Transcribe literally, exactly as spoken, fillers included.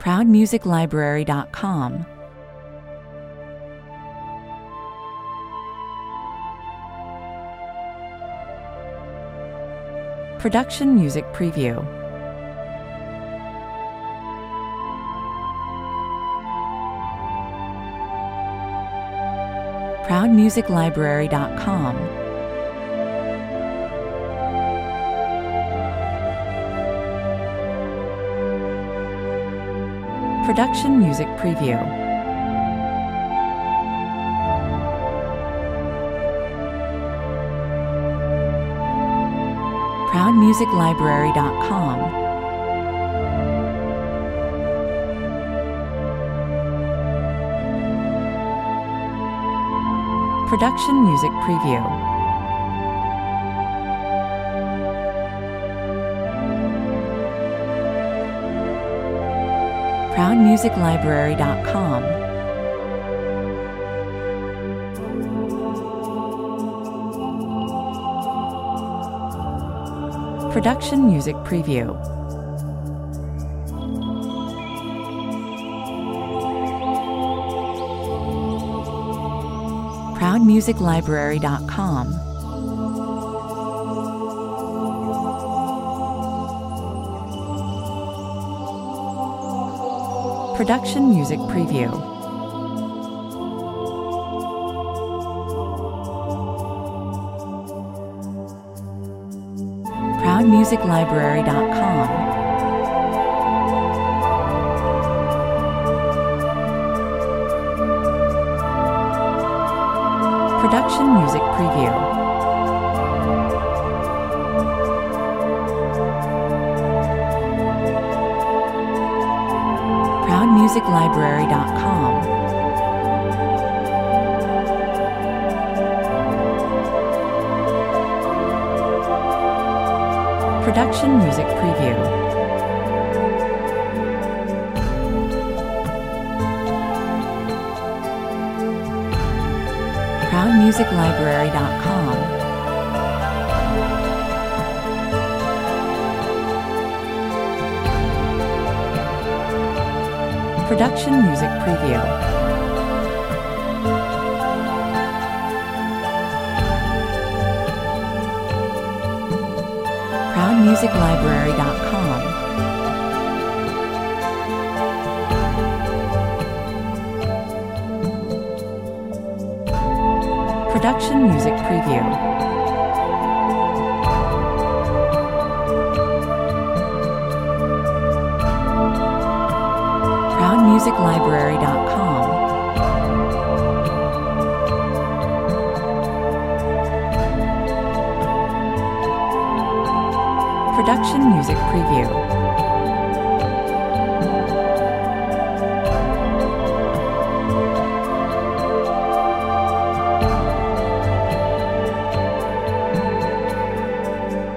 proud music library dot com, Production Music Preview, proud music library dot com, Production Music Preview, proud music library dot com, Production Music Preview, proud music library dot com, Production Music Preview, proud music library dot com, Production Music Preview, proud music library dot com, Production Music Preview, proud music library dot com, Production Music Preview, proud music library dot com, Production Music Preview, proud music library dot com, Production Music Preview, proud music library dot com, Production Music Preview.